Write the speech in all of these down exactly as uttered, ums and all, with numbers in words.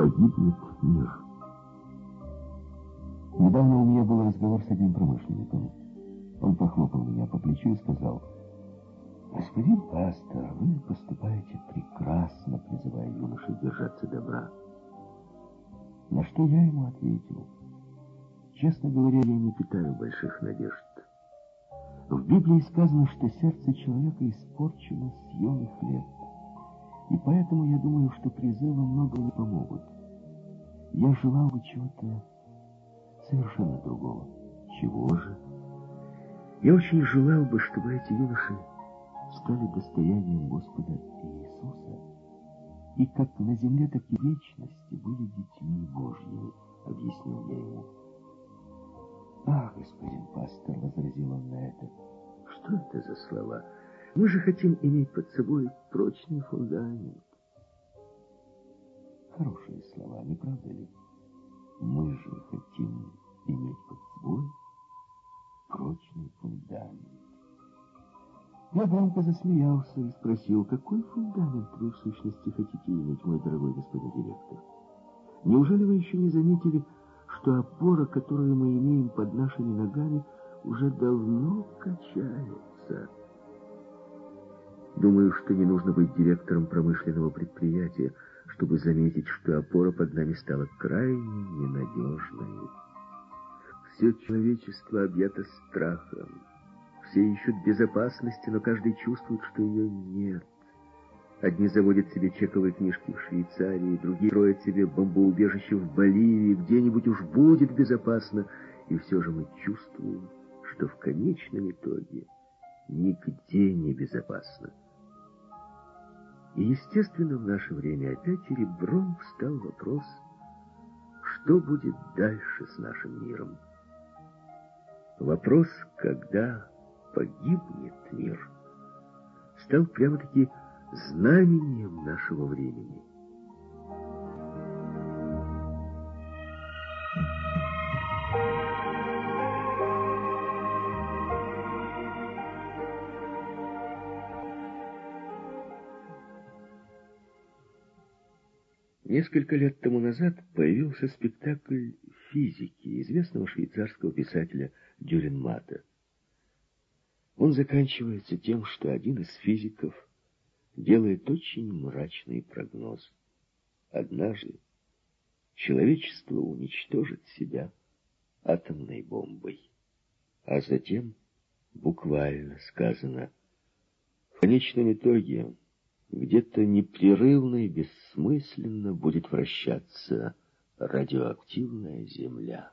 погибнет мир. Недавно у меня был разговор с одним промышленником. Он похлопал меня по плечу и сказал: «Господин пастор, вы поступаете прекрасно, призывая юношей держаться добра». На что я ему ответил: «Честно говоря, я не питаю больших надежд. В Библии сказано, что сердце человека испорчено с юных лет. И поэтому я думаю, что призывы много не помогут. Я желал бы чего-то совершенно другого». «Чего же?» «Я очень желал бы, чтобы эти юноши стали достоянием Господа Иисуса, и как на земле, так и в вечности были детьми Божьими», — объяснил я ему. «Ах, господин пастор», — возразил он на это, — «что это за слова? Мы же хотим иметь под собой прочный фундамент». Хорошие слова, не правда ли? Мы же хотим иметь под собой прочный фундамент. Я громко засмеялся и спросил: «Какой фундамент вы в сущности хотите иметь, мой дорогой господин директор? Неужели вы еще не заметили, что опора, которую мы имеем под нашими ногами, уже давно качается?» Думаю, что не нужно быть директором промышленного предприятия, чтобы заметить, что опора под нами стала крайне ненадежной. Все человечество объято страхом. Все ищут безопасности, но каждый чувствует, что ее нет. Одни заводят себе чековые книжки в Швейцарии, другие строят себе бомбоубежище в Боливии, где-нибудь уж будет безопасно, и все же мы чувствуем, что в конечном итоге нигде не безопасно. И, естественно, в наше время опять ребром встал вопрос, что будет дальше с нашим миром. Вопрос, когда погибнет мир, стал прямо-таки знамением нашего времени. Несколько лет тому назад появился спектакль физики известного швейцарского писателя Дюрренмата. Он заканчивается тем, что один из физиков делает очень мрачный прогноз. Однажды человечество уничтожит себя атомной бомбой. А затем, буквально сказано, в конечном итоге где-то непрерывно и бессмысленно будет вращаться радиоактивная Земля.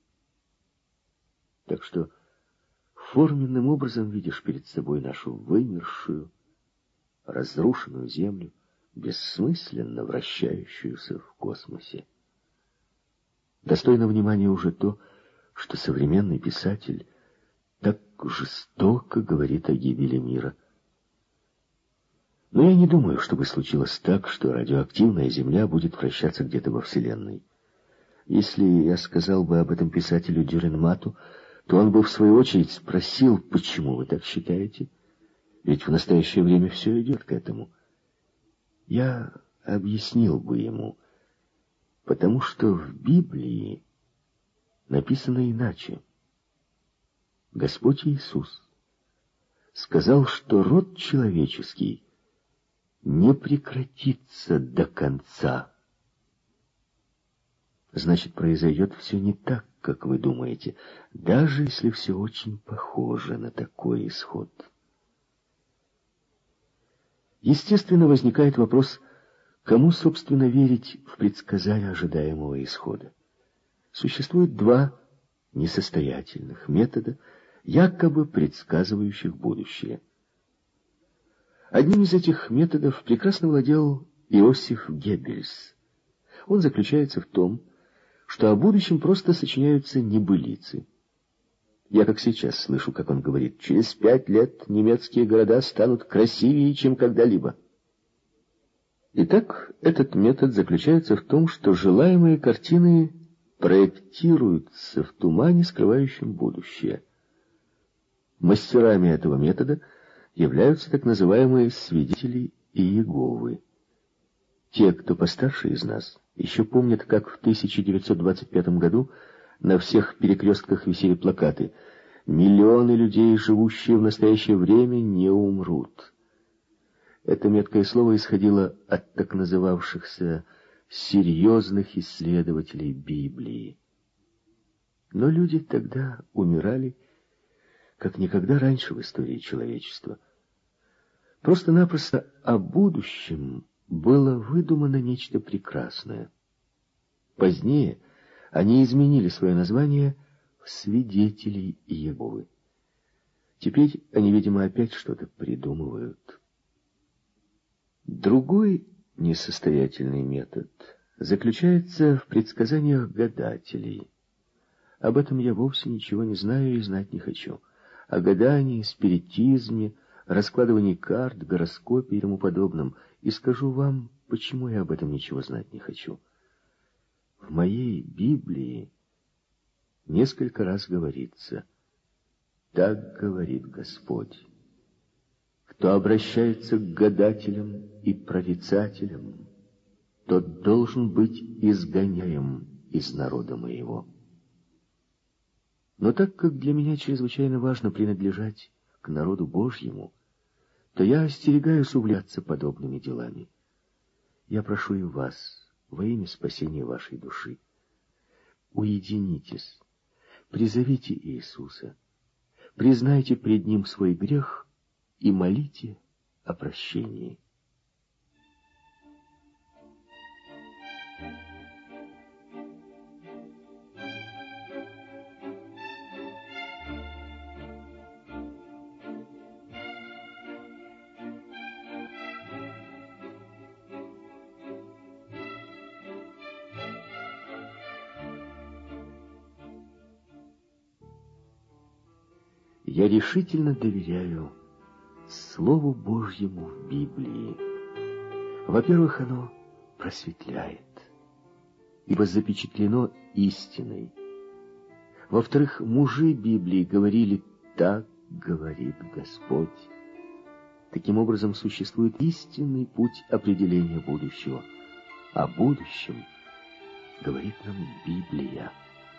Так что форменным образом видишь перед собой нашу вымершую, разрушенную Землю, бессмысленно вращающуюся в космосе. Достойно внимания уже то, что современный писатель так жестоко говорит о гибели мира. Но я не думаю, чтобы случилось так, что радиоактивная Земля будет вращаться где-то во Вселенной. Если я сказал бы об этом писателю Дюрренмату, то он бы в свою очередь спросил, почему вы так считаете? Ведь в настоящее время все идет к этому. Я объяснил бы ему, потому что в Библии написано иначе. Господь Иисус сказал, что род человеческий не прекратится до конца. Значит, произойдет все не так, как вы думаете, даже если все очень похоже на такой исход. Естественно, возникает вопрос, кому, собственно, верить в предсказание ожидаемого исхода. Существует два несостоятельных метода, якобы предсказывающих будущее. Одним из этих методов прекрасно владел Иосиф Геббельс. Он заключается в том, что о будущем просто сочиняются небылицы. Я, как сейчас, слышу, как он говорит: через пять лет немецкие города станут красивее, чем когда-либо. Итак, этот метод заключается в том, что желаемые картины проектируются в тумане, скрывающем будущее. Мастерами этого метода являются так называемые свидетели Иеговы. Те, кто постарше из нас, Еще помнят, как в тысяча девятьсот двадцать пятом году на всех перекрестках висели плакаты: «Миллионы людей, живущие в настоящее время, не умрут». Это меткое слово исходило от так называвшихся серьезных исследователей Библии. Но люди тогда умирали, как никогда раньше в истории человечества. Просто-напросто о будущем было выдумано нечто прекрасное. Позднее они изменили свое название в «Свидетелей Иеговы». Теперь они, видимо, опять что-то придумывают. Другой несостоятельный метод заключается в предсказаниях гадателей. Об этом я вовсе ничего не знаю и знать не хочу. О гадании, спиритизме, раскладывании карт, гороскопе и тому подобном. И скажу вам, почему я об этом ничего знать не хочу. В моей Библии несколько раз говорится: «Так говорит Господь». Кто обращается к гадателям и прорицателям, тот должен быть изгоняем из народа моего. Но так как для меня чрезвычайно важно принадлежать к народу Божьему, то я остерегаюсь увлекаться подобными делами. Я прошу и вас, во имя спасения вашей души, уединитесь, призовите Иисуса, признайте пред Ним свой грех и молите о прощении. Я решительно доверяю Слову Божьему в Библии. Во-первых, оно просветляет, ибо запечатлено истиной. Во-вторых, мужи Библии говорили: «Так говорит Господь». Таким образом, существует истинный путь определения будущего. О будущем говорит нам Библия.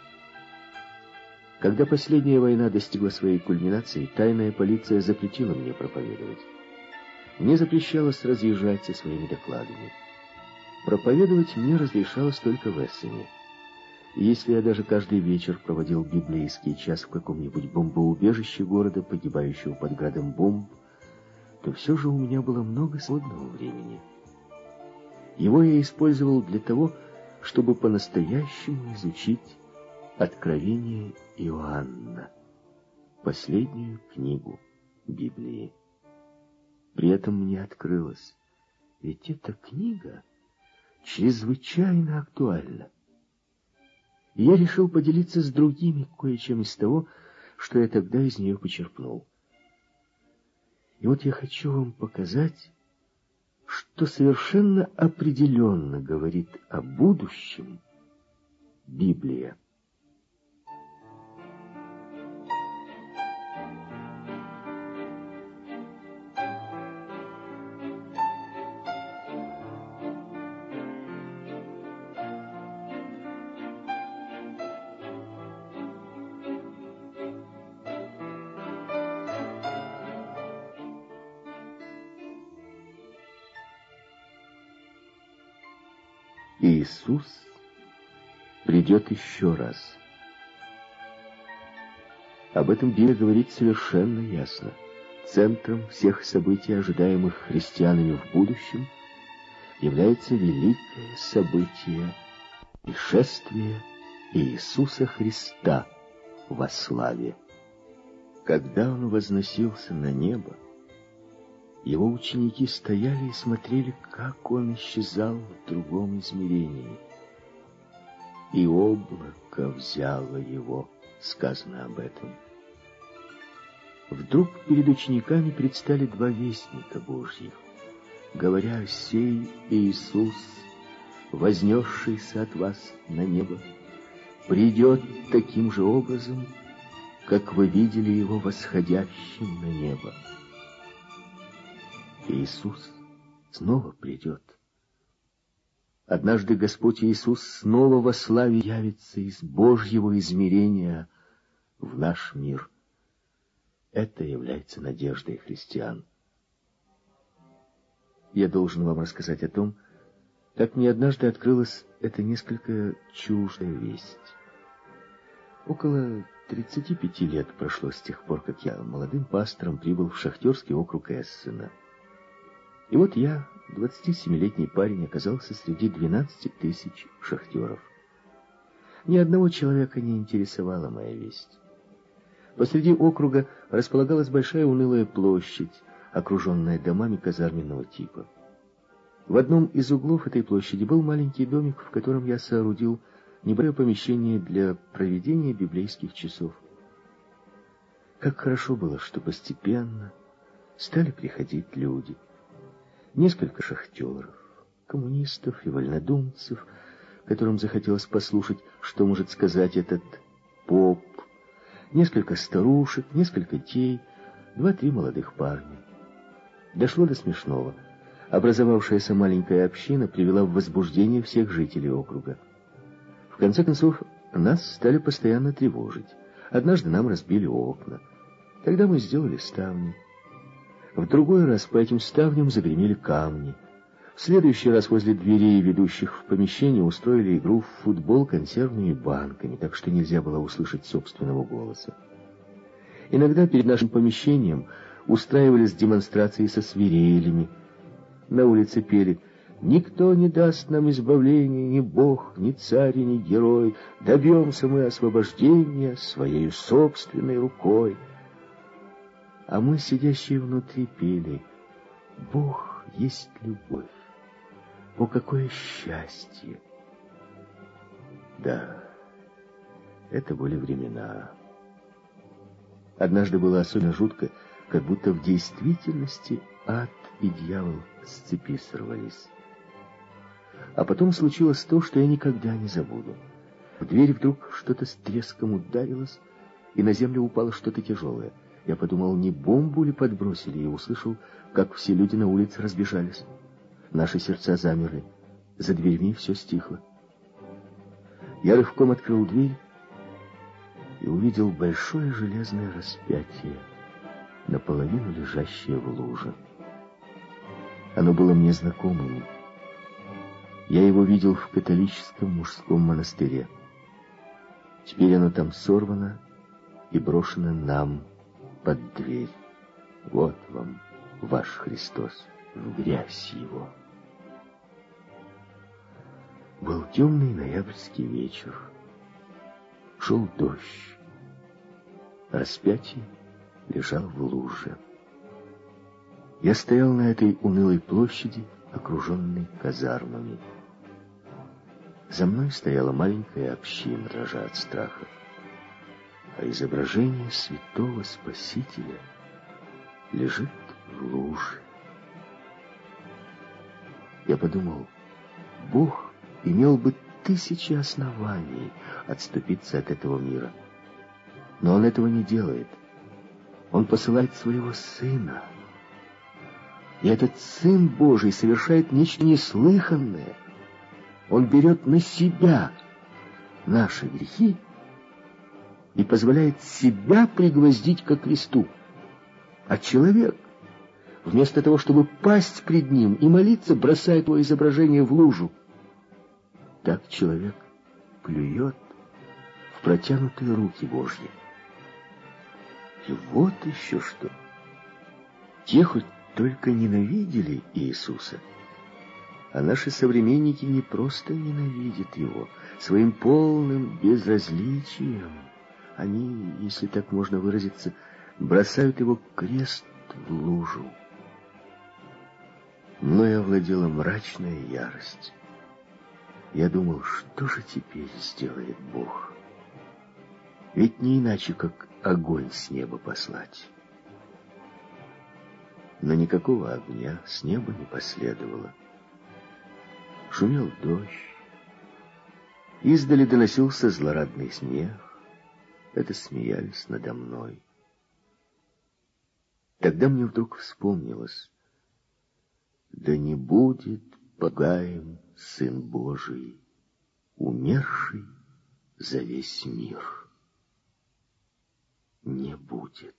Когда последняя война достигла своей кульминации, тайная полиция запретила мне проповедовать. Мне запрещалось разъезжать со своими докладами. Проповедовать мне разрешалось только в Эссене. И если я даже каждый вечер проводил библейский час в каком-нибудь бомбоубежище города, погибающего под градом бомб, то все же у меня было много свободного времени. Его я использовал для того, чтобы по-настоящему изучить Откровение Иоанна, последнюю книгу Библии. При этом мне открылось: ведь эта книга чрезвычайно актуальна. И я решил поделиться с другими кое-чем из того, что я тогда из нее почерпнул. И вот я хочу вам показать, что совершенно определенно говорит о будущем Библия. Иисус придет еще раз. Об этом Библия говорит совершенно ясно. Центром всех событий, ожидаемых христианами в будущем, является великое событие — пришествие Иисуса Христа во славе. Когда Он возносился на небо, Его ученики стояли и смотрели, как Он исчезал в другом измерении. И облако взяло Его, сказано об этом. Вдруг перед учениками предстали два вестника Божьих, говоря: «Сей Иисус, вознесшийся от вас на небо, придет таким же образом, как вы видели Его восходящим на небо». Иисус снова придет. Однажды Господь Иисус снова во славе явится из Божьего измерения в наш мир. Это является надеждой христиан. Я должен вам рассказать о том, как мне однажды открылась эта несколько чуждая весть. Около тридцати пяти лет прошло с тех пор, как я молодым пастором прибыл в шахтерский округ Эссена. И вот я, двадцатисемилетний парень, оказался среди двенадцати тысяч шахтеров. Ни одного человека не интересовала моя весть. Посреди округа располагалась большая унылая площадь, окруженная домами казарменного типа. В одном из углов этой площади был маленький домик, в котором я соорудил небольшое помещение для проведения библейских часов. Как хорошо было, что постепенно стали приходить люди. Несколько шахтеров, коммунистов и вольнодумцев, которым захотелось послушать, что может сказать этот поп, несколько старушек, несколько детей, два-три молодых парня. Дошло до смешного. Образовавшаяся маленькая община привела в возбуждение всех жителей округа. В конце концов, нас стали постоянно тревожить. Однажды нам разбили окна. Тогда мы сделали ставни. В другой раз по этим ставням загремели камни. В следующий раз возле дверей, ведущих в помещение, устроили игру в футбол консервными банками, так что нельзя было услышать собственного голоса. Иногда перед нашим помещением устраивались демонстрации со свирелями. На улице пели: «Никто не даст нам избавления, ни Бог, ни царь, ни герой. Добьемся мы освобождения своей собственной рукой». А мы, сидящие внутри, пели: «Бог есть любовь. О, какое счастье!» Да, это были времена. Однажды было особенно жутко, как будто в действительности ад и дьявол с цепи сорвались. А потом случилось то, что я никогда не забуду. В дверь вдруг что-то с треском ударилось, и на землю упало что-то тяжелое. Я подумал, не бомбу ли подбросили, и услышал, как все люди на улице разбежались. Наши сердца замерли. За дверьми все стихло. Я рывком открыл дверь и увидел большое железное распятие, наполовину лежащее в луже. Оно было мне знакомым. Я его видел в католическом мужском монастыре. Теперь оно там сорвано и брошено нам под дверь. Вот вам ваш Христос, в грязь его. Был темный ноябрьский вечер. Шел дождь. Распятие лежал в луже. Я стоял на этой унылой площади, окруженной казармами. За мной стояла маленькая община, дрожа от страха. А изображение святого Спасителя лежит в луже. Я подумал, Бог имел бы тысячи оснований отступиться от этого мира. Но Он этого не делает. Он посылает своего Сына. И этот Сын Божий совершает нечто неслыханное. Он берет на себя наши грехи и позволяет себя пригвоздить ко кресту. А человек, вместо того, чтобы пасть пред ним и молиться, бросает его изображение в лужу. Так человек плюет в протянутые руки Божьи. И вот еще что. Те хоть только ненавидели Иисуса, а наши современники не просто ненавидят Его, своим полным безразличием они, если так можно выразиться, бросают Его крест в лужу. Мною овладела мрачная ярость. Я думал, что же теперь сделает Бог? Ведь не иначе, как огонь с неба послать. Но никакого огня с неба не последовало. Шумел дождь. Издали доносился злорадный смех. Это смеялись надо мной. Тогда мне вдруг вспомнилось: да не будет погаем, Сын Божий, умерший за весь мир. Не будет.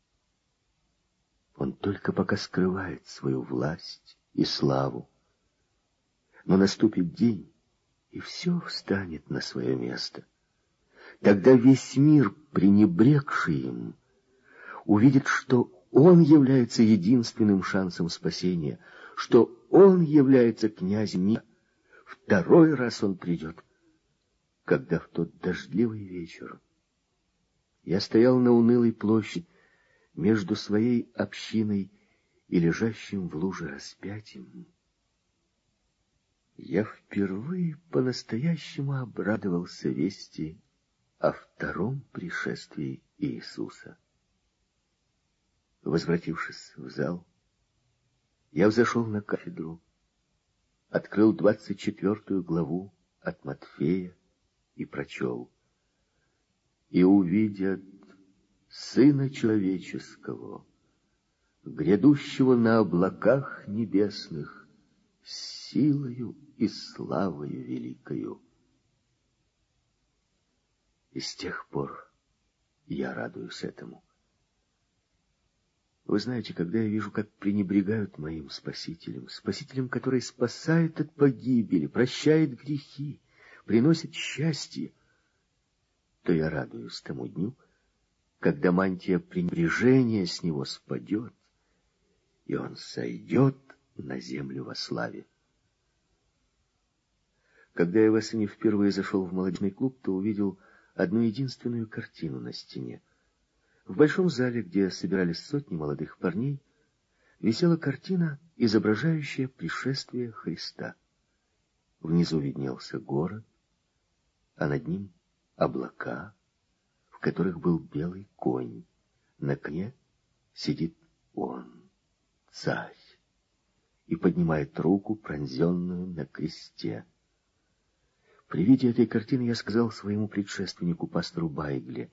Он только пока скрывает свою власть и славу. Но наступит день, и все встанет на свое место. Тогда весь мир, пренебрегший им, увидит, что он является единственным шансом спасения, что он является князем мира. Второй раз он придет, когда в тот дождливый вечер я стоял на унылой площади между своей общиной и лежащим в луже распятием. Я впервые по-настоящему обрадовался вести о втором пришествии Иисуса. Возвратившись в зал, я взошел на кафедру, открыл двадцать четвертую главу от Матфея и прочел: «И увидят Сына Человеческого, грядущего на облаках небесных, с силою и славою великою». И с тех пор я радуюсь этому. Вы знаете, когда я вижу, как пренебрегают моим Спасителем, Спасителем, который спасает от погибели, прощает грехи, приносит счастье, то я радуюсь тому дню, когда мантия пренебрежения с него спадет, и он сойдет на землю во славе. Когда я в осени впервые зашел в молодежный клуб, то увидел одну единственную картину на стене. В большом зале, где собирались сотни молодых парней, висела картина, изображающая пришествие Христа. Внизу виднелся город, а над ним облака, в которых был белый конь. На коне сидит он, царь, и поднимает руку, пронзенную на кресте. При виде этой картины я сказал своему предшественнику, пастору Байгле: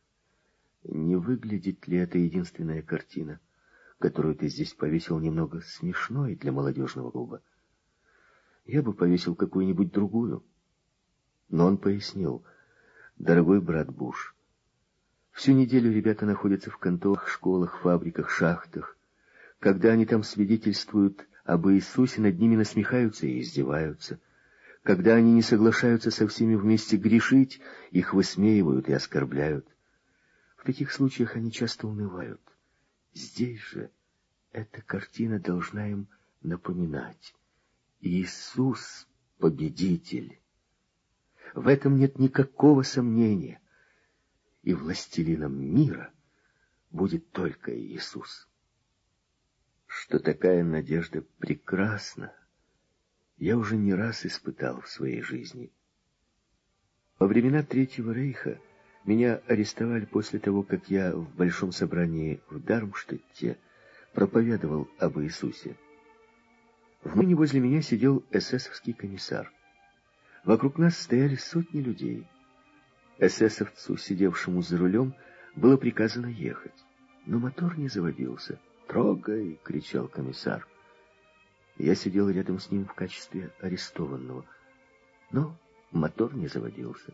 «Не выглядит ли эта единственная картина, которую ты здесь повесил, немного смешной для молодежного клуба? Я бы повесил какую-нибудь другую». Но он пояснил: «Дорогой брат Буш, всю неделю ребята находятся в конторах, школах, фабриках, шахтах. Когда они там свидетельствуют об Иисусе, над ними насмехаются и издеваются. Когда они не соглашаются со всеми вместе грешить, их высмеивают и оскорбляют. В таких случаях они часто унывают. Здесь же эта картина должна им напоминать: Иисус — победитель. В этом нет никакого сомнения. И властелином мира будет только Иисус». Что такая надежда прекрасна, я уже не раз испытал в своей жизни. Во времена Третьего Рейха меня арестовали после того, как я в большом собрании в Дармштадте проповедовал об Иисусе. В машине возле меня сидел эсэсовский комиссар. Вокруг нас стояли сотни людей. Эсэсовцу, сидевшему за рулем, было приказано ехать, но мотор не заводился. «Трогай!» — кричал комиссар. Я сидел рядом с ним в качестве арестованного, но мотор не заводился.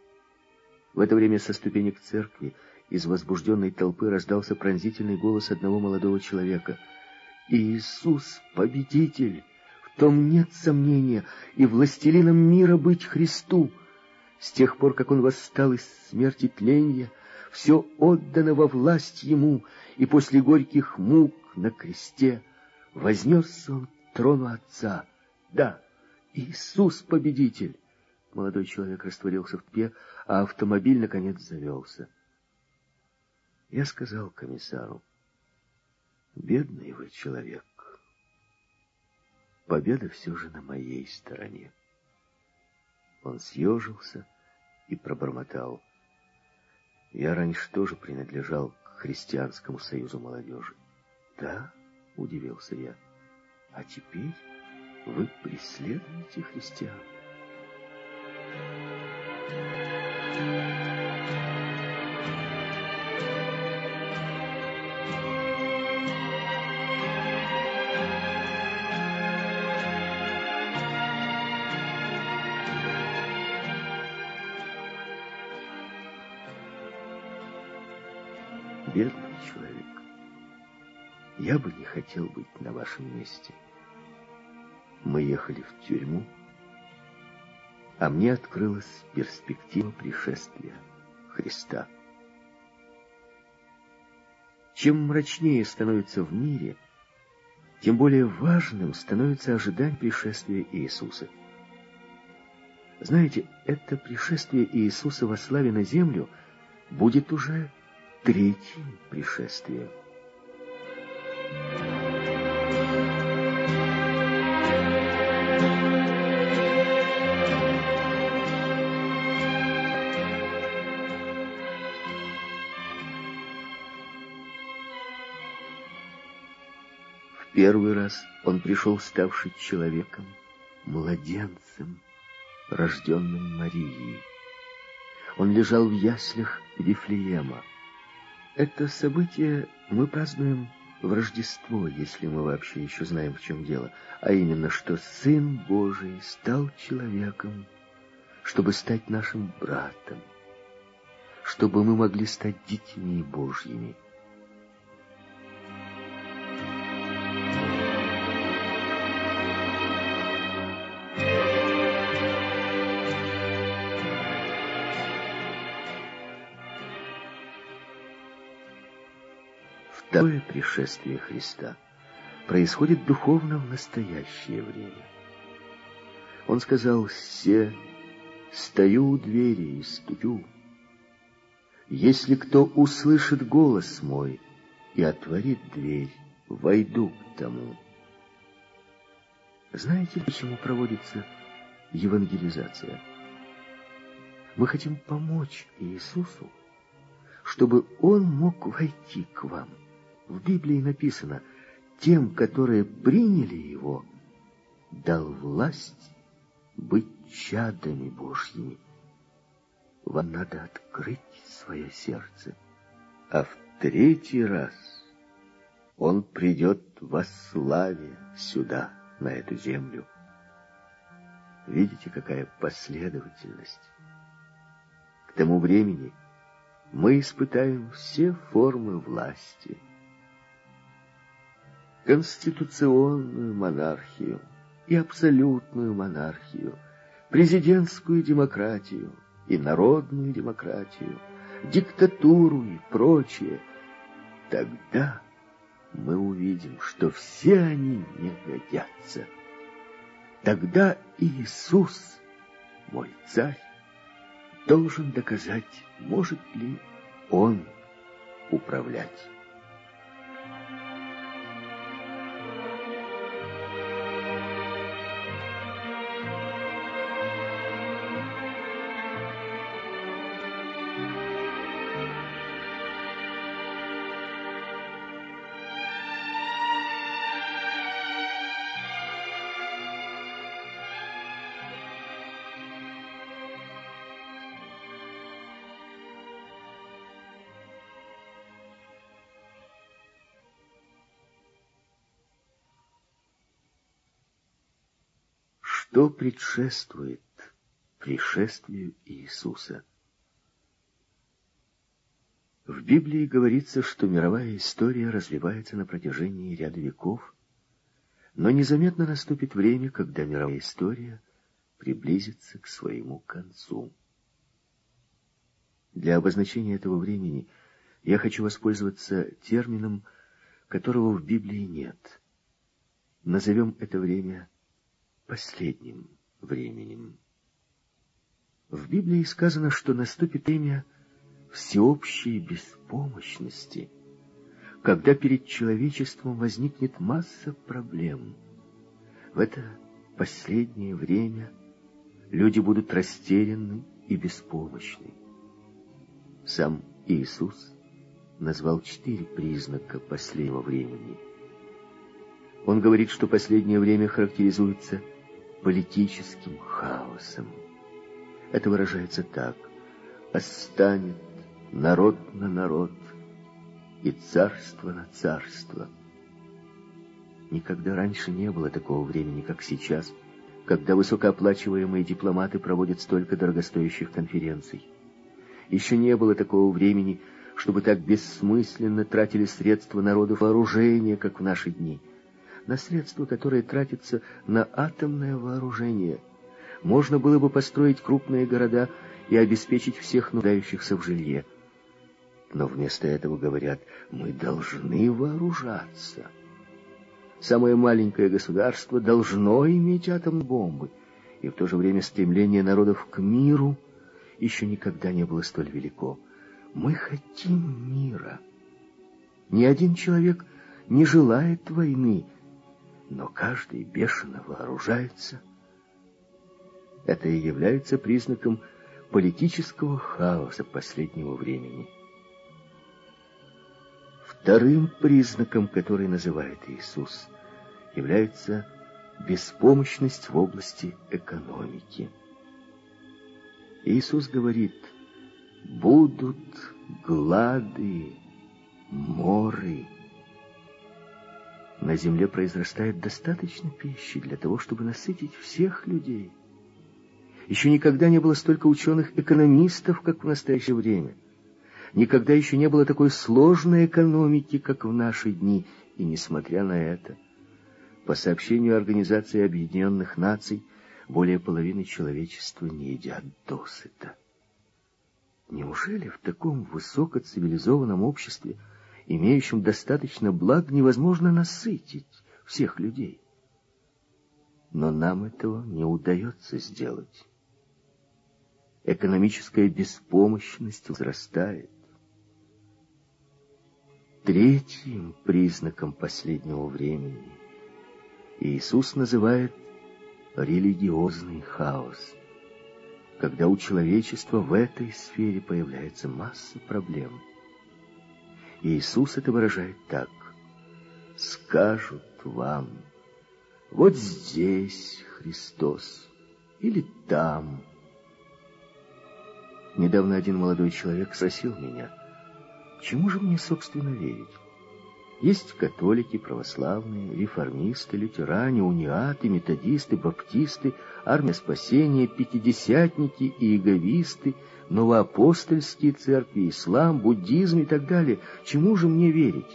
В это время со ступенек церкви из возбужденной толпы раздался пронзительный голос одного молодого человека: «Иисус — победитель! В том нет сомнения, и властелином мира быть Христу! С тех пор, как он восстал из смерти тленья, все отдано во власть ему, и после горьких мук на кресте вознесся он к трону Отца. Да, Иисус — победитель!» Молодой человек растворился в толпе, а автомобиль, наконец, завелся. Я сказал комиссару: «Бедный вы человек. Победа все же на моей стороне». Он съежился и пробормотал: «Я раньше тоже принадлежал к Христианскому союзу молодежи». «Да?» — удивился я. «А теперь вы преследуете христиан?» Бедный человек. Я бы не хотел быть на вашем месте. Мы ехали в тюрьму, а мне открылась перспектива пришествия Христа. Чем мрачнее становится в мире, тем более важным становится ожидание пришествия Иисуса. Знаете, это пришествие Иисуса во славе на землю будет уже третьим пришествием. В первый раз он пришел, ставший человеком, младенцем, рожденным Марией. Он лежал в яслях Вифлеема. Это событие мы празднуем в Рождество, если мы вообще еще знаем, в чем дело, а именно, что Сын Божий стал человеком, чтобы стать нашим братом, чтобы мы могли стать детьми Божьими. Второе пришествие Христа происходит духовно в настоящее время. Он сказал: «Се, стою у двери и стучу. Если кто услышит голос мой и отворит дверь, войду к тому». Знаете, почему проводится евангелизация? Мы хотим помочь Иисусу, чтобы Он мог войти к вам. В Библии написано: тем, которые приняли Его, дал власть быть чадами Божьими. Вам надо открыть свое сердце. А в третий раз Он придет во славе сюда, на эту землю. Видите, какая последовательность? К тому времени мы испытаем все формы власти. Конституционную монархию и абсолютную монархию, президентскую демократию и народную демократию, диктатуру и прочее. Тогда мы увидим, что все они не годятся. Тогда Иисус, мой царь, должен доказать, может ли Он управлять. Что предшествует пришествию Иисуса? В Библии говорится, что мировая история развивается на протяжении ряда веков, но незаметно наступит время, когда мировая история приблизится к своему концу. Для обозначения этого времени я хочу воспользоваться термином, которого в Библии нет. Назовем это время последним временем. В Библии сказано, что наступит время всеобщей беспомощности, когда перед человечеством возникнет масса проблем. В это последнее время люди будут растеряны и беспомощны. Сам Иисус назвал четыре признака последнего времени. Он говорит, что последнее время характеризуется политическим хаосом. Это выражается так: «Восстанет народ на народ и царство на царство». Никогда раньше не было такого времени, как сейчас, когда высокооплачиваемые дипломаты проводят столько дорогостоящих конференций. Еще не было такого времени, чтобы так бессмысленно тратили средства народов вооружения, как в наши дни, на средства, которые тратятся на атомное вооружение. Можно было бы построить крупные города и обеспечить всех нуждающихся в жилье. Но вместо этого говорят: мы должны вооружаться. Самое маленькое государство должно иметь атомные бомбы, и в то же время стремление народов к миру еще никогда не было столь велико. Мы хотим мира. Ни один человек не желает войны, но каждый бешено вооружается. Это и является признаком политического хаоса последнего времени. Вторым признаком, который называет Иисус, является беспомощность в области экономики. Иисус говорит: будут глады, моры. На земле произрастает достаточно пищи для того, чтобы насытить всех людей. Еще никогда не было столько ученых-экономистов, как в настоящее время. Никогда еще не было такой сложной экономики, как в наши дни. И несмотря на это, по сообщению Организации Объединенных Наций, более половины человечества не едят досыта. Неужели в таком высокоцивилизованном обществе, имеющем достаточно благ, невозможно насытить всех людей? Но нам этого не удается сделать. Экономическая беспомощность возрастает. Третьим признаком последнего времени Иисус называет религиозный хаос, когда у человечества в этой сфере появляется масса проблем. Иисус это выражает так: скажут вам: вот здесь Христос, или там. Недавно один молодой человек спросил меня: чему же мне, собственно, верить? Есть католики, православные, реформисты, лютеране, униаты, методисты, баптисты, армия спасения, пятидесятники и иеговисты, новоапостольские церкви, ислам, буддизм и так далее. Чему же мне верить?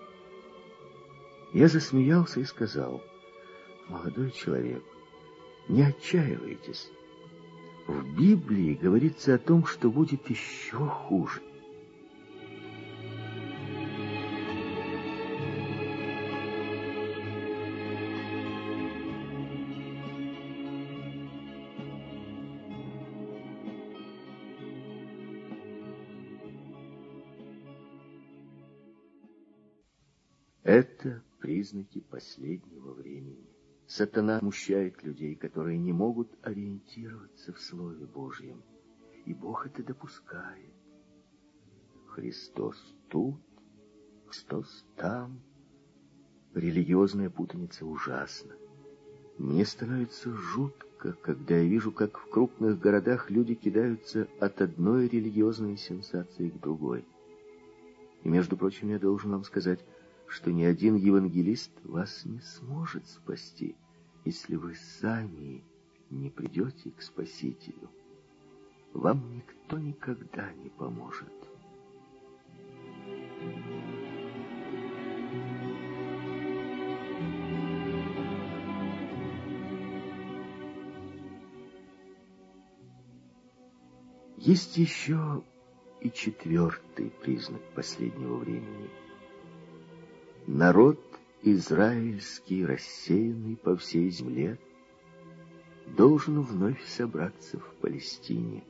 Я засмеялся и сказал: молодой человек, не отчаивайтесь. В Библии говорится о том, что будет еще хуже. Это признаки последнего времени. Сатана смущает людей, которые не могут ориентироваться в Слове Божьем. И Бог это допускает. Христос тут, Христос там. Религиозная путаница ужасна. Мне становится жутко, когда я вижу, как в крупных городах люди кидаются от одной религиозной сенсации к другой. И, между прочим, я должен вам сказать, что ни один евангелист вас не сможет спасти, если вы сами не придете к Спасителю. Вам никто никогда не поможет. Есть еще и четвертый признак последнего времени. Народ израильский, рассеянный по всей земле, должен вновь собраться в Палестине.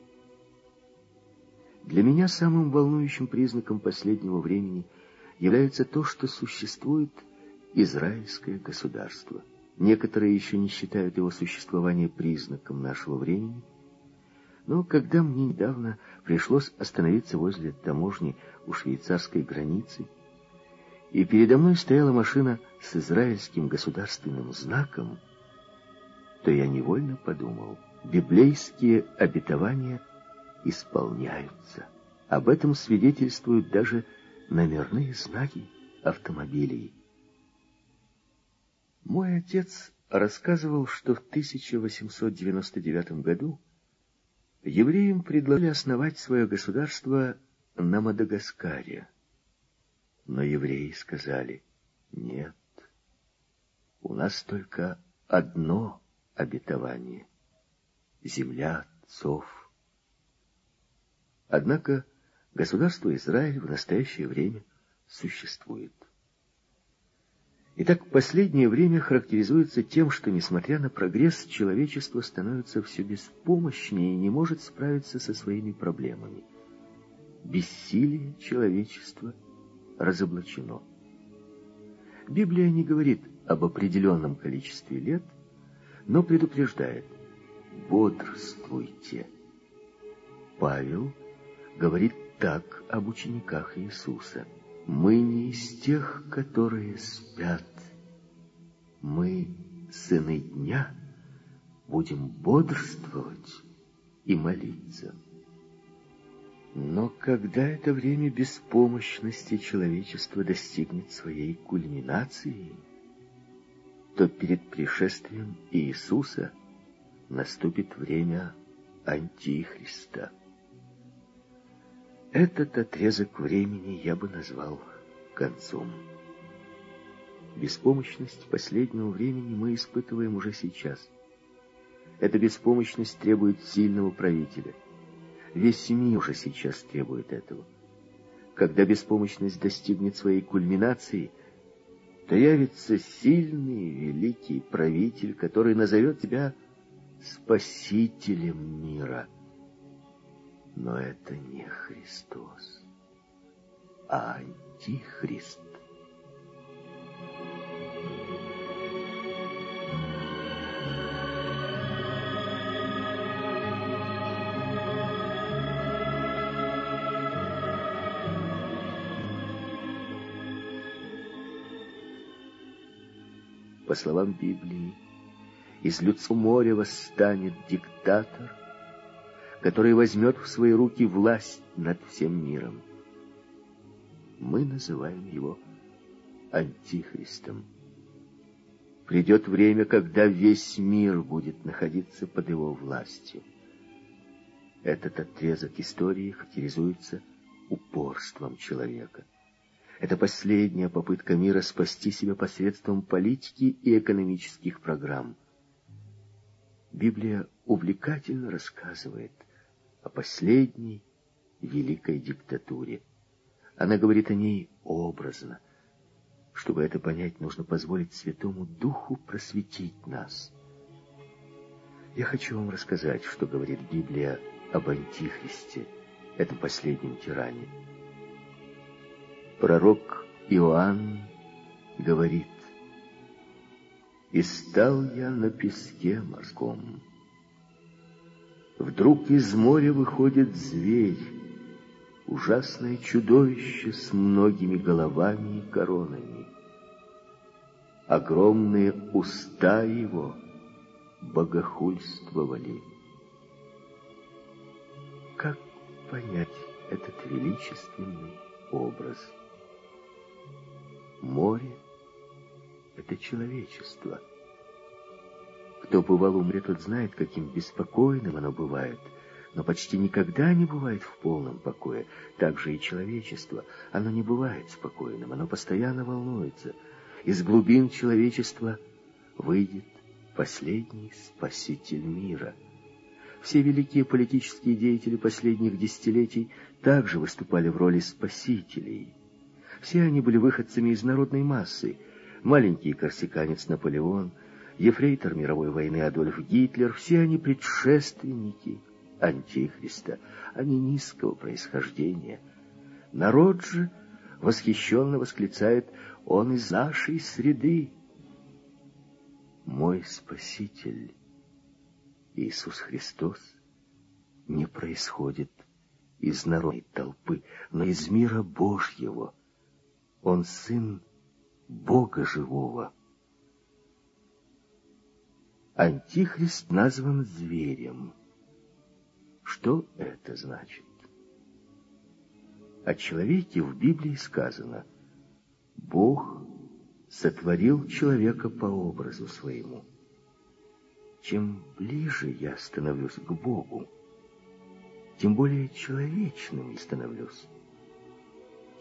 Для меня самым волнующим признаком последнего времени является то, что существует израильское государство. Некоторые еще не считают его существование признаком нашего времени, но когда мне недавно пришлось остановиться возле таможни у швейцарской границы, и передо мной стояла машина с израильским государственным знаком, то я невольно подумал: библейские обетования исполняются. Об этом свидетельствуют даже номерные знаки автомобилей. Мой отец рассказывал, что в тысяча восемьсот девяносто девятом году евреям предложили основать свое государство на Мадагаскаре. Но евреи сказали: нет, у нас только одно обетование — земля отцов. Однако государство Израиль в настоящее время существует. Итак, последнее время характеризуется тем, что, несмотря на прогресс, человечество становится все беспомощнее и не может справиться со своими проблемами. Бессилие человечества разоблачено. Библия не говорит об определенном количестве лет, но предупреждает: бодрствуйте. Павел говорит так об учениках Иисуса: мы не из тех, которые спят. Мы, сыны дня, будем бодрствовать и молиться. Но когда это время беспомощности человечества достигнет своей кульминации, то перед пришествием Иисуса наступит время Антихриста. Этот отрезок времени я бы назвал концом. Беспомощность последнего времени мы испытываем уже сейчас. Эта беспомощность требует сильного правителя. Весь мир уже сейчас требует этого. Когда беспомощность достигнет своей кульминации, то явится сильный, великий правитель, который назовет себя Спасителем мира. Но это не Христос, а Антихрист. По словам Библии, из людского моря восстанет диктатор, который возьмет в свои руки власть над всем миром. Мы называем его Антихристом. Придет время, когда весь мир будет находиться под его властью. Этот отрезок истории характеризуется упорством человека. Это последняя попытка мира спасти себя посредством политики и экономических программ. Библия увлекательно рассказывает о последней великой диктатуре. Она говорит о ней образно. Чтобы это понять, нужно позволить Святому Духу просветить нас. Я хочу вам рассказать, что говорит Библия об Антихристе, этом последнем тиране. Пророк Иоанн говорит: «И стал я на песке морском. Вдруг из моря выходит зверь, ужасное чудовище с многими головами и коронами. Огромные уста его богохульствовали». Как понять этот величественный образ? Море — это человечество. Кто бывал у моря, тот знает, каким беспокойным оно бывает, но почти никогда не бывает в полном покое. Так же и человечество. Оно не бывает спокойным, оно постоянно волнуется. Из глубин человечества выйдет последний спаситель мира. Все великие политические деятели последних десятилетий также выступали в роли спасителей. Все они были выходцами из народной массы. Маленький корсиканец Наполеон, ефрейтор мировой войны Адольф Гитлер — все они предшественники Антихриста. Они низкого происхождения. Народ же восхищенно восклицает: «Он из нашей среды». Мой Спаситель, Иисус Христос, не происходит из народной толпы, но из мира Божьего. Он Сын Бога Живого. Антихрист назван зверем. Что это значит? О человеке в Библии сказано: Бог сотворил человека по образу своему. Чем ближе я становлюсь к Богу, тем более человечным становлюсь.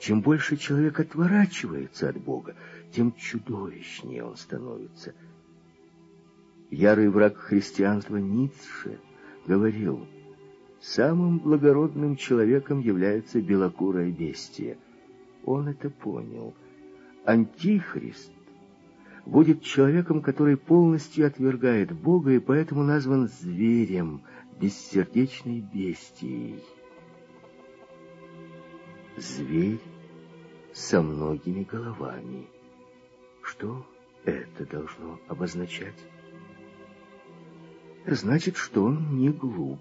Чем больше человек отворачивается от Бога, тем чудовищнее он становится. Ярый враг христианства Ницше говорил: самым благородным человеком является белокурое бестие. Он это понял. Антихрист будет человеком, который полностью отвергает Бога и поэтому назван зверем, бессердечной бестией. Зверь со многими головами. Что это должно обозначать? Значит, что он не глуп.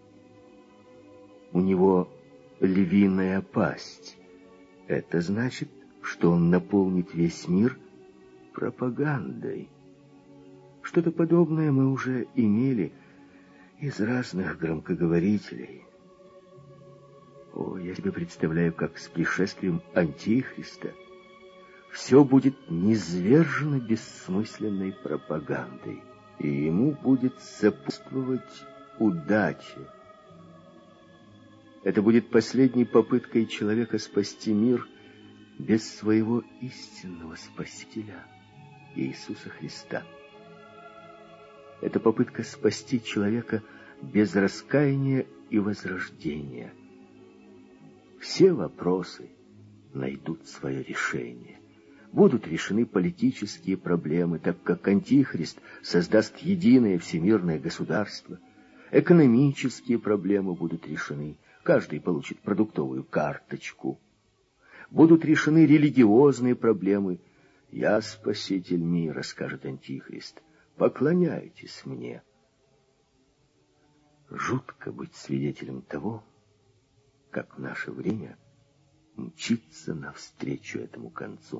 У него львиная пасть. Это значит, что он наполнит весь мир пропагандой. Что-то подобное мы уже имели из разных громкоговорителей. О, я себе представляю, как с пришествием Антихриста все будет низвержено бессмысленной пропагандой, и ему будет сопутствовать удача. Это будет последней попыткой человека спасти мир без своего истинного Спасителя, Иисуса Христа. Это попытка спасти человека без раскаяния и возрождения. Все вопросы найдут свое решение. Будут решены политические проблемы, так как Антихрист создаст единое всемирное государство. Экономические проблемы будут решены. Каждый получит продуктовую карточку. Будут решены религиозные проблемы. «Я спаситель мира», — скажет Антихрист. «Поклоняйтесь мне». Жутко быть свидетелем того, как в наше время мчится навстречу этому концу.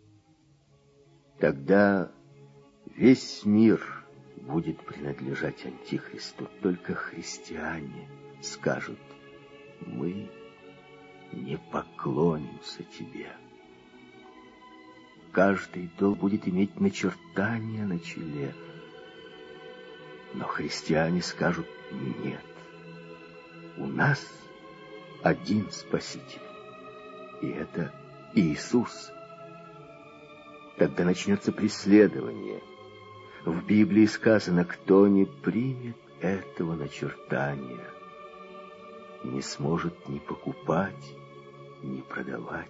Тогда весь мир будет принадлежать Антихристу. Только христиане скажут: мы не поклонимся тебе. Каждый дол будет иметь начертания на челе. Но христиане скажут: нет, у нас один Спаситель, и это Иисус. Тогда начнется преследование. В Библии сказано: кто не примет этого начертания, не сможет ни покупать, ни продавать.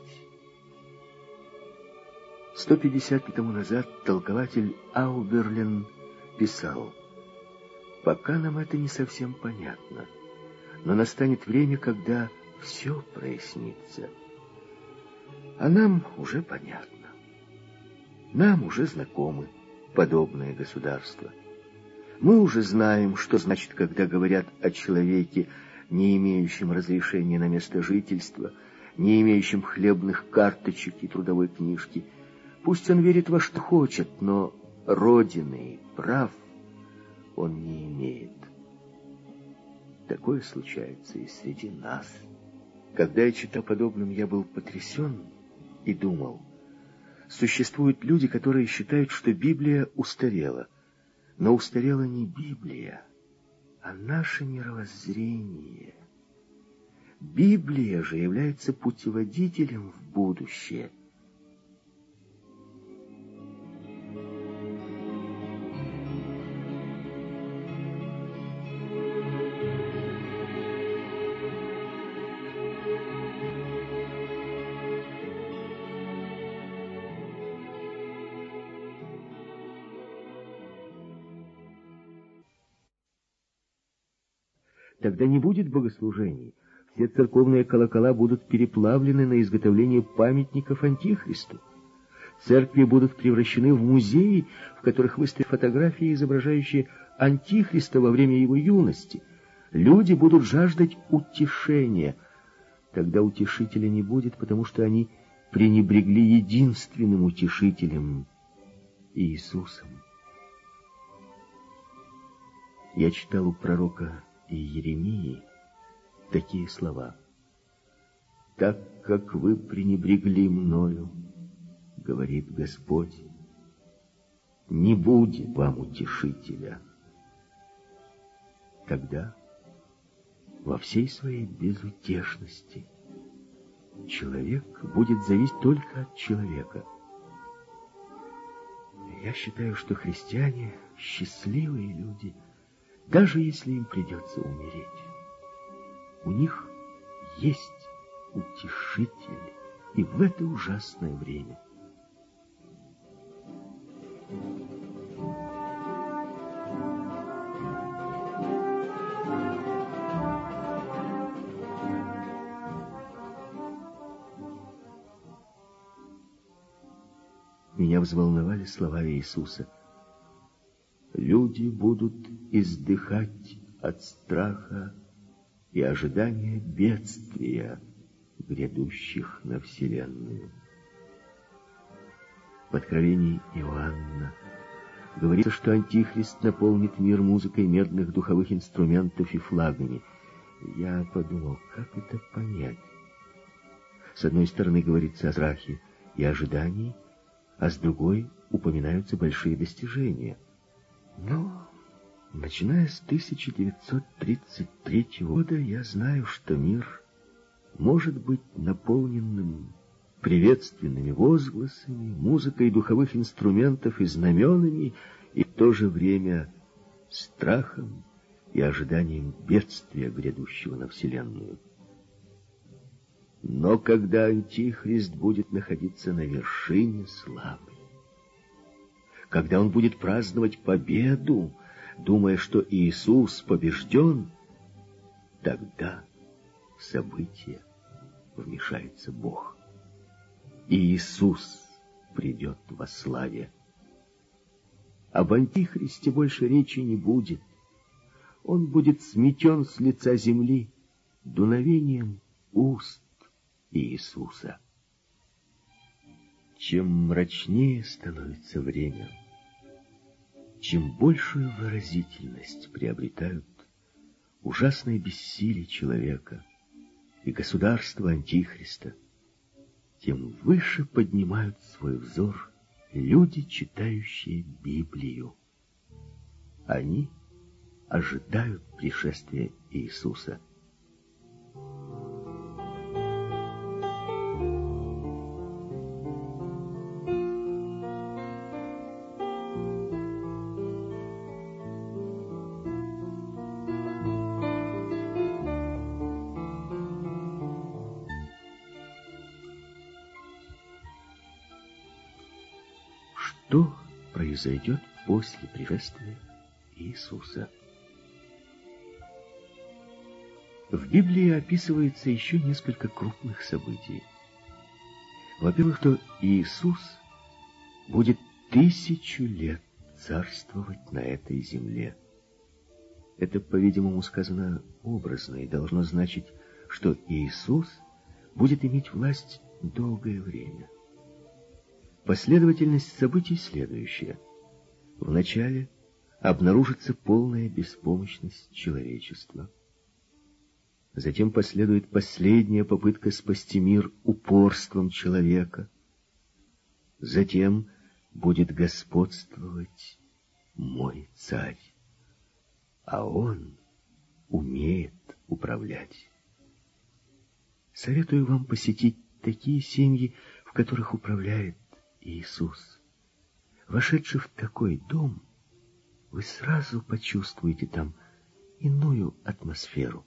сто пятьдесят лет тому назад толкователь Ауберлен писал: пока нам это не совсем понятно, но настанет время, когда все прояснится. А нам уже понятно. Нам уже знакомы подобные государства. Мы уже знаем, что значит, когда говорят о человеке, не имеющем разрешения на место жительства, не имеющем хлебных карточек и трудовой книжки. Пусть он верит во что хочет, но родины и прав он не имеет. Такое случается и среди нас. Когда я читал подобным, я был потрясен и думал: существуют люди, которые считают, что Библия устарела. Но устарела не Библия, а наше мировоззрение. Библия же является путеводителем в будущее. Тогда не будет богослужений. Все церковные колокола будут переплавлены на изготовление памятников Антихристу. Церкви будут превращены в музеи, в которых выставят фотографии, изображающие Антихриста во время его юности. Люди будут жаждать утешения. Тогда утешителя не будет, потому что они пренебрегли единственным утешителем — Иисусом. Я читал у пророка Иеремии такие слова: «Так как вы пренебрегли мною, — говорит Господь, — не будет вам утешителя». Тогда во всей своей безутешности человек будет зависеть только от человека. Я считаю, что христиане — счастливые люди, даже если им придется умереть. У них есть утешитель и в это ужасное время. Меня взволновали слова Иисуса. Люди будут издыхать от страха и ожидания бедствия, грядущих на вселенную. В Откровении Иоанна говорится, что Антихрист наполнит мир музыкой медных духовых инструментов и флагами. Я подумал, как это понять? С одной стороны говорится о страхе и ожидании, а с другой упоминаются большие достижения. Но, начиная с тысяча девятьсот тридцать третьего года, я знаю, что мир может быть наполненным приветственными возгласами, музыкой духовых инструментов и знаменами, и в то же время страхом и ожиданием бедствия, грядущего на вселенную. Но когда Антихрист будет находиться на вершине славы, когда он будет праздновать победу, думая, что Иисус побежден, тогда в события вмешается Бог. И Иисус придет во славе. Об Антихристе больше речи не будет. Он будет сметен с лица земли дуновением уст Иисуса. Чем мрачнее становится время, чем большую выразительность приобретают ужасное бессилие человека и государство Антихриста, тем выше поднимают свой взор люди, читающие Библию. Они ожидают пришествия Иисуса. Что произойдет после пришествия Иисуса? В Библии описывается еще несколько крупных событий. Во-первых, что Иисус будет тысячу лет царствовать на этой земле. Это, по-видимому, сказано образно и должно значить, что Иисус будет иметь власть долгое время. Последовательность событий следующая. Вначале обнаружится полная беспомощность человечества. Затем последует последняя попытка спасти мир упорством человека. Затем будет господствовать мой царь, а он умеет управлять. Советую вам посетить такие семьи, в которых управляет Иисус. Вошедший в такой дом, вы сразу почувствуете там иную атмосферу.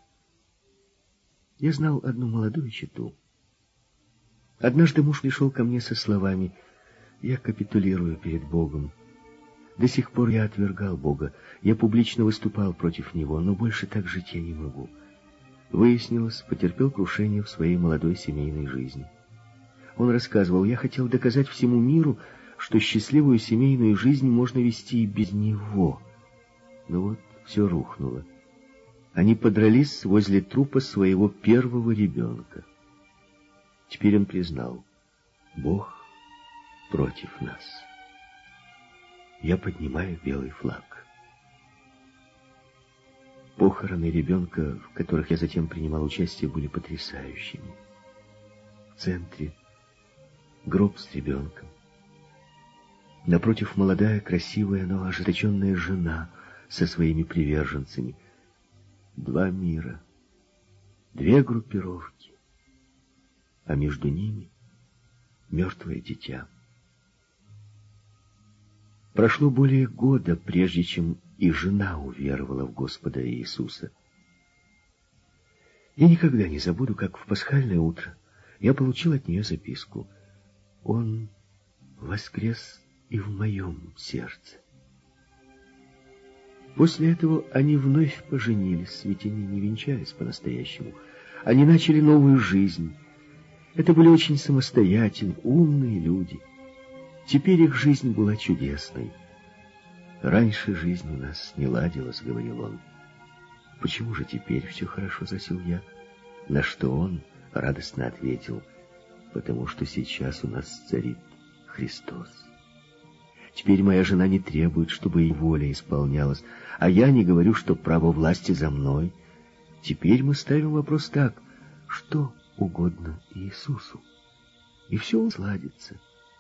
Я знал одну молодую чету. Однажды муж пришел ко мне со словами: «Я капитулирую перед Богом. До сих пор я отвергал Бога, я публично выступал против Него, но больше так жить я не могу». Выяснилось, потерпел крушение в своей молодой семейной жизни. Он рассказывал: «Я хотел доказать всему миру, что счастливую семейную жизнь можно вести и без него». Но вот все рухнуло. Они подрались возле трупа своего первого ребенка. Теперь он признал: Бог против нас. Я поднимаю белый флаг. Похороны ребенка, в которых я затем принимал участие, были потрясающими. В центре гроб с ребенком. Напротив молодая, красивая, но ожесточенная жена со своими приверженцами. Два мира, две группировки, а между ними мертвое дитя. Прошло более года, прежде чем и жена уверовала в Господа Иисуса. Я никогда не забуду, как в пасхальное утро я получил от нее записку. Он воскрес и в моем сердце. После этого они вновь поженились, ведь они не венчались по-настоящему. Они начали новую жизнь. Это были очень самостоятельные, умные люди. Теперь их жизнь была чудесной. «Раньше жизнь у нас не ладилась», — говорил он. «Почему же теперь все хорошо?» — спросил я. На что он радостно ответил: «Потому что сейчас у нас царит Христос. Теперь моя жена не требует, чтобы ее воля исполнялась, а я не говорю, что право власти за мной. Теперь мы ставим вопрос так: что угодно Иисусу, и все сладится».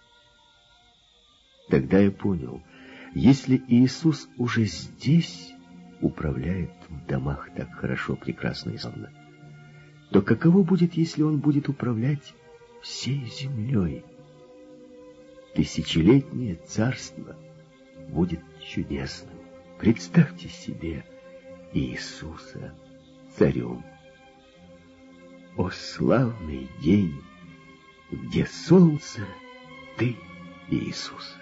Тогда я понял, если Иисус уже здесь управляет в домах так хорошо, прекрасно и славно, то каково будет, если Он будет управлять всей землей? Тысячелетнее царство будет чудесным. Представьте себе Иисуса царем. О славный день, где солнце — ты, Иисус!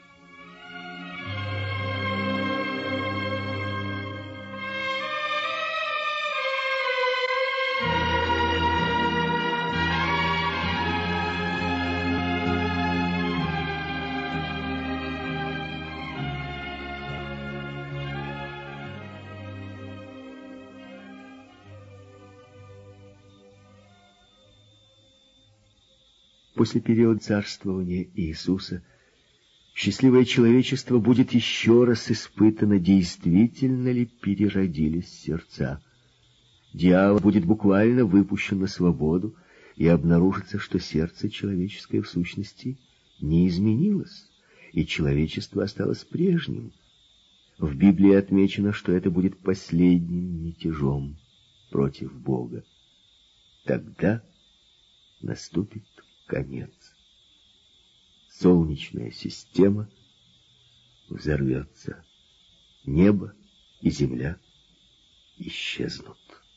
После периода царствования Иисуса счастливое человечество будет еще раз испытано, действительно ли переродились сердца. Дьявол будет буквально выпущен на свободу, и обнаружится, что сердце человеческое в сущности не изменилось, и человечество осталось прежним. В Библии отмечено, что это будет последним мятежом против Бога. Тогда наступит конец. Солнечная система взорвется. Небо и земля исчезнут.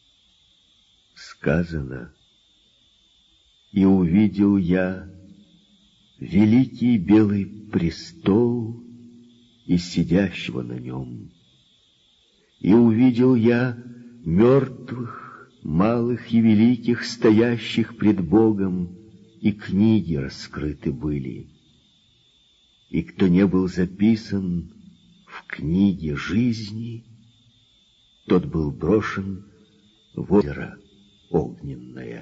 Сказано: «И увидел я великий белый престол и сидящего на нем. И увидел я мертвых, малых и великих, стоящих пред Богом, и книги раскрыты были. И кто не был записан в книге жизни, тот был брошен в озеро огненное».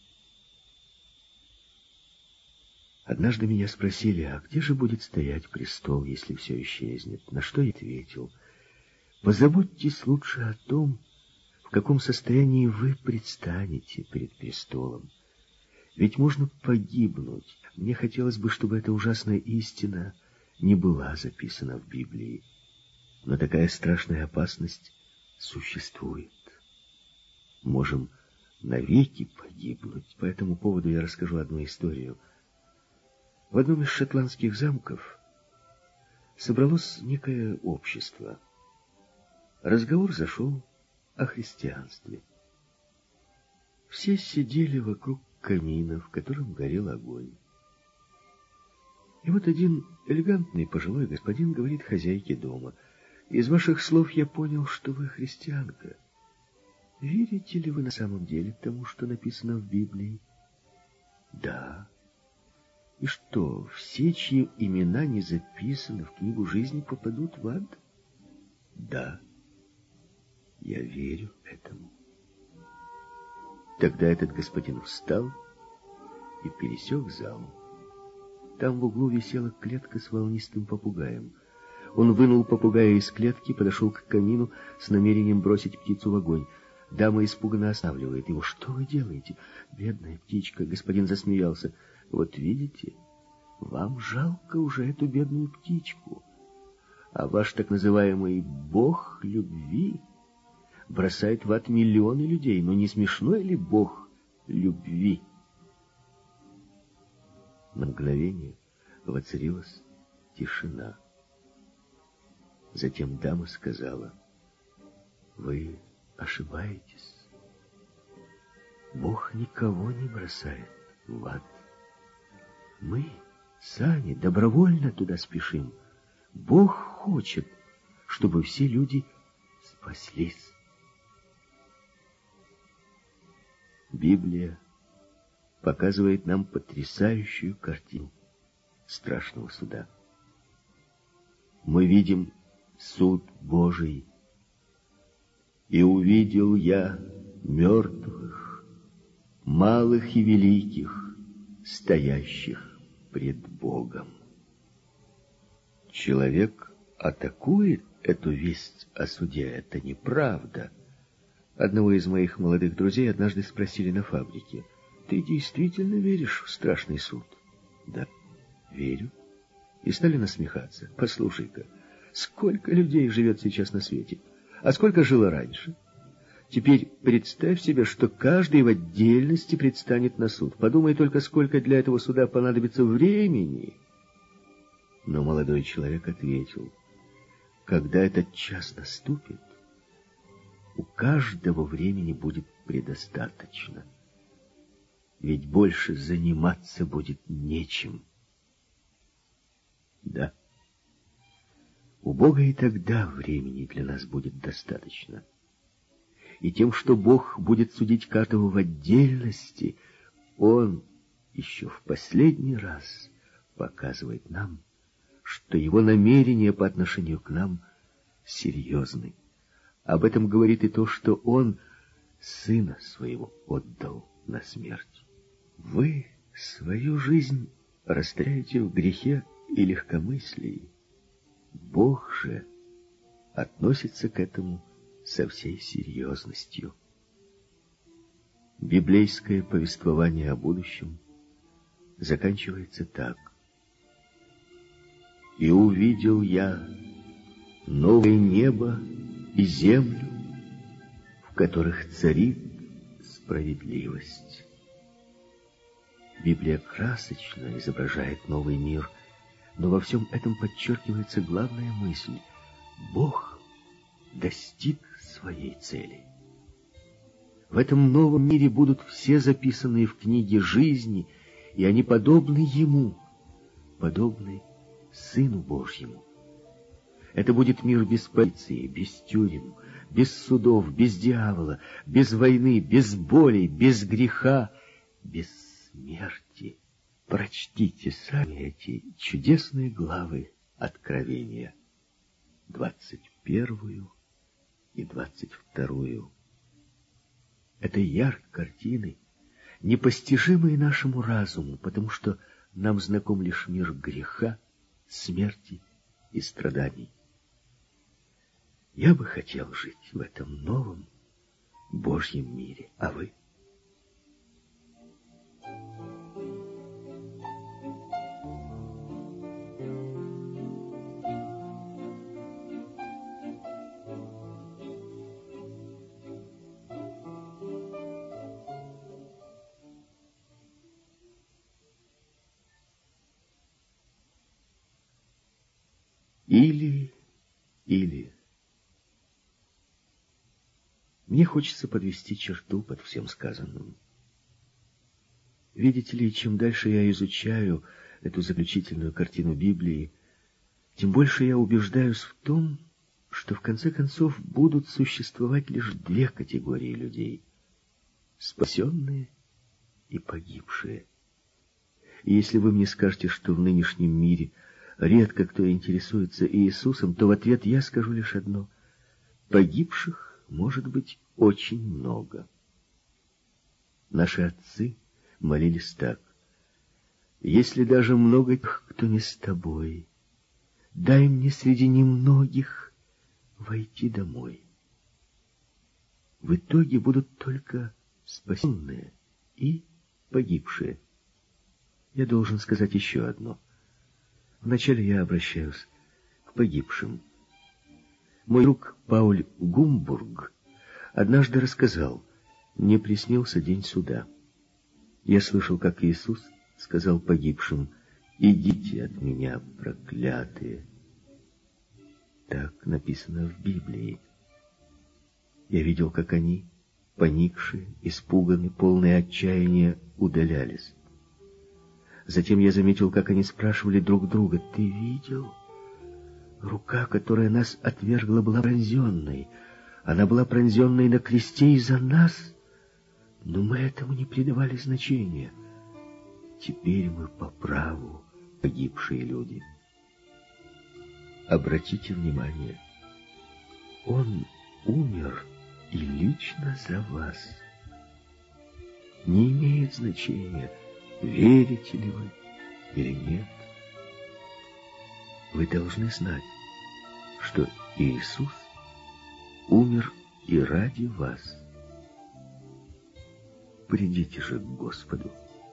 Однажды меня спросили, а где же будет стоять престол, если все исчезнет? На что я ответил: позаботьтесь лучше о том, в каком состоянии вы предстанете перед престолом. Ведь можно погибнуть. Мне хотелось бы, чтобы эта ужасная истина не была записана в Библии. Но такая страшная опасность существует. Можем навеки погибнуть. По этому поводу я расскажу одну историю. В одном из шотландских замков собралось некое общество. Разговор зашел о христианстве. Все сидели вокруг камина, в котором горел огонь. И вот один элегантный пожилой господин говорит хозяйке дома: «Из ваших слов я понял, что вы христианка. Верите ли вы на самом деле тому, что написано в Библии?» «Да». «И что, все, чьи имена не записаны в книгу жизни, попадут в ад?» «Да, я верю этому». Тогда этот господин встал и пересек зал. Там в углу висела клетка с волнистым попугаем. Он вынул попугая из клетки, подошел к камину с намерением бросить птицу в огонь. Дама испуганно останавливает его. «Что вы делаете?» «Бедная птичка!» Господин засмеялся. «Вот видите, вам жалко уже эту бедную птичку. А ваш так называемый Бог любви бросает в ад миллионы людей. Но не смешной ли Бог любви?» На мгновение воцарилась тишина. Затем дама сказала: «Вы ошибаетесь. Бог никого не бросает в ад. Мы сами добровольно туда спешим. Бог хочет, чтобы все люди спаслись». Библия показывает нам потрясающую картину страшного суда. Мы видим суд Божий. «И увидел я мертвых, малых и великих, стоящих пред Богом». Человек атакует эту весть о суде. Это неправда. Одного из моих молодых друзей однажды спросили на фабрике: «Ты действительно веришь в страшный суд?» «Да, верю». И стали насмехаться. «Послушай-ка, сколько людей живет сейчас на свете, а сколько жило раньше? Теперь представь себе, что каждый в отдельности предстанет на суд. Подумай только, сколько для этого суда понадобится времени». Но молодой человек ответил: «Когда этот час наступит, у каждого времени будет предостаточно, ведь больше заниматься будет нечем». Да, у Бога и тогда времени для нас будет достаточно. И тем, что Бог будет судить каждого в отдельности, Он еще в последний раз показывает нам, что Его намерения по отношению к нам серьезны. Об этом говорит и то, что Он Сына Своего отдал на смерть. Вы свою жизнь растеряете в грехе и легкомыслии. Бог же относится к этому со всей серьезностью. Библейское повествование о будущем заканчивается так: «И увидел я новое небо и землю, в которых царит справедливость». Библия красочно изображает новый мир, но во всем этом подчеркивается главная мысль: Бог достиг своей цели. В этом новом мире будут все записанные в книге жизни, и они подобны Ему, подобны Сыну Божьему. Это будет мир без полиции, без тюрем, без судов, без дьявола, без войны, без боли, без греха, без смерти. Прочтите сами эти чудесные главы Откровения, двадцать первую и двадцать вторую. Это яркие картины, непостижимые нашему разуму, потому что нам знаком лишь мир греха, смерти и страданий. Я бы хотел жить в этом новом Божьем мире, а вы? Или, или. Мне хочется подвести черту под всем сказанным. Видите ли, чем дальше я изучаю эту заключительную картину Библии, тем больше я убеждаюсь в том, что в конце концов будут существовать лишь две категории людей: спасенные и погибшие. И если вы мне скажете, что в нынешнем мире редко кто интересуется Иисусом, то в ответ я скажу лишь одно: погибших может быть очень много. Наши отцы молились так: «Если даже много тех, кто не с тобой, дай мне среди немногих войти домой». В итоге будут только спасенные и погибшие. Я должен сказать еще одно. Вначале я обращаюсь к погибшим. Мой друг Пауль Гумбург однажды рассказал: «Мне приснился день суда. Я слышал, как Иисус сказал погибшим: «Идите от меня, проклятые». Так написано в Библии. Я видел, как они, поникшие, испуганные, полные отчаяния, удалялись. Затем я заметил, как они спрашивали друг друга: «Ты видел? Рука, которая нас отвергла, была пронзенной. Она была пронзенной на кресте из-за нас, но мы этому не придавали значения. Теперь мы по праву погибшие люди». Обратите внимание, Он умер и лично за вас. Не имеет значения, верите ли вы или нет. Вы должны знать, что Иисус умер и ради вас. Придите же к Господу.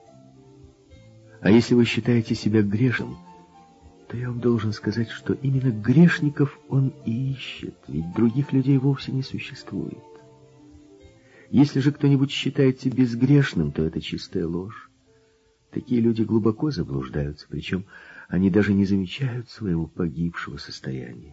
А если вы считаете себя грешным, то я вам должен сказать, что именно грешников Он и ищет, ведь других людей вовсе не существует. Если же кто-нибудь считает себя безгрешным, то это чистая ложь. Такие люди глубоко заблуждаются, причем они даже не замечают своего погибшего состояния.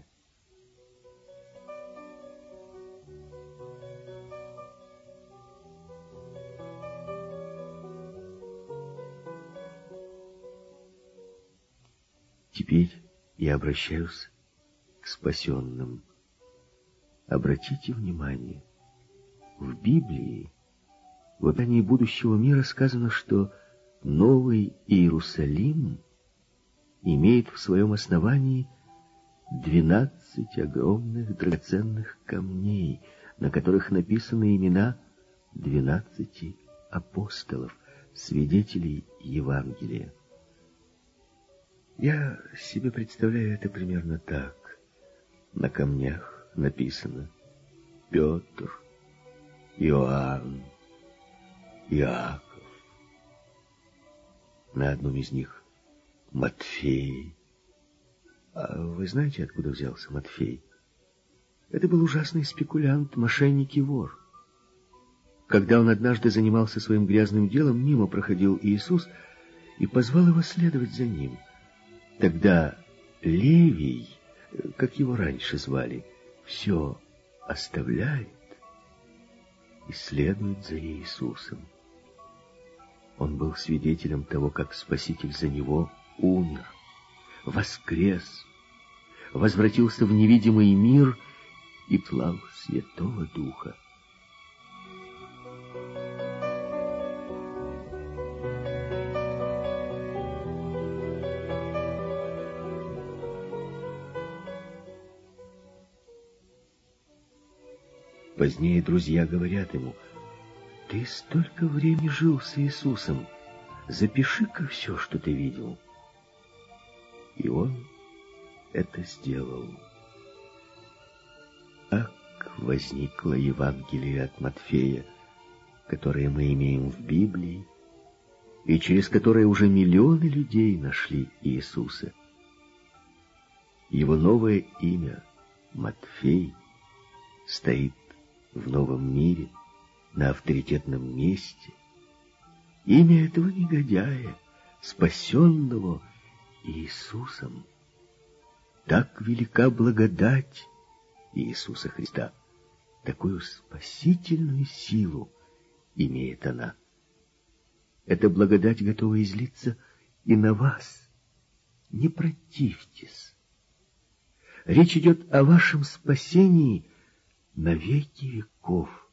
Теперь я обращаюсь к спасенным. Обратите внимание, в Библии в описании будущего мира сказано, что Новый Иерусалим имеет в своем основании двенадцать огромных драгоценных камней, на которых написаны имена двенадцати апостолов, свидетелей Евангелия. Я себе представляю это примерно так. На камнях написано Петр, Иоанн, Иаков. На одном из них Матфей. А вы знаете, откуда взялся Матфей? Это был ужасный спекулянт, мошенник и вор. Когда он однажды занимался своим грязным делом, мимо проходил Иисус и позвал его следовать за ним. Тогда Левий, как его раньше звали, все оставляет и следует за Иисусом. Он был свидетелем того, как Спаситель за него умер, воскрес, возвратился в невидимый мир и послал Святого Духа. Позднее друзья говорят ему: «Ты столько времени жил с Иисусом, запиши-ка все, что ты видел». И он это сделал. Так возникло Евангелие от Матфея, которое мы имеем в Библии, и через которое уже миллионы людей нашли Иисуса. Его новое имя, Матфей, стоит в новом мире, на авторитетном месте. Имя этого негодяя, спасенного Иисусом. Так велика благодать Иисуса Христа. Такую спасительную силу имеет она. Эта благодать готова излиться и на вас. Не противьтесь. Речь идет о вашем спасении на веки веков.